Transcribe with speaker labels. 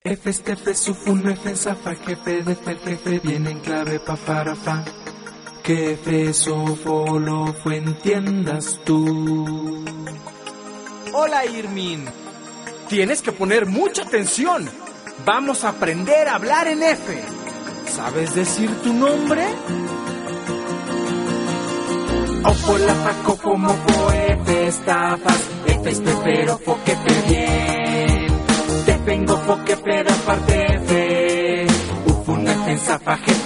Speaker 1: F, F, sufun, F, zafa, jefe, de jefe, viene en clave, pa, para, fa. Que F, sofo, lo fue, entiendas tú.
Speaker 2: Hola, Irmin. Tienes que poner mucha atención. Vamos a aprender a hablar en F. ¿Sabes decir tu nombre?
Speaker 1: Ofo, la, fa, cofo, mofo, F, estafas, F, pero, fo, que te bien. Te vengo, fo, que peda, parte F. Ufun, F, zafa,